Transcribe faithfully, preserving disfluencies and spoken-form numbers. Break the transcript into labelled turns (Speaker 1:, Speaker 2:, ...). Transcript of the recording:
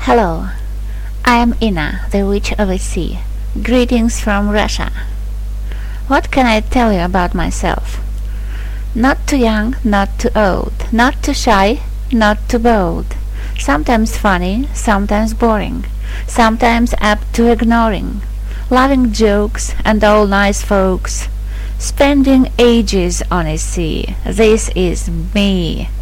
Speaker 1: Hello, I am Ina, the Witch of the Sea. Greetings from Russia. What can I tell you about myself? Not too young, not too old, not too shy, not too bold. Sometimes funny, sometimes boring, sometimes apt to ignoring. Loving jokes and all nice folks. Spending ages on a sea. This is me.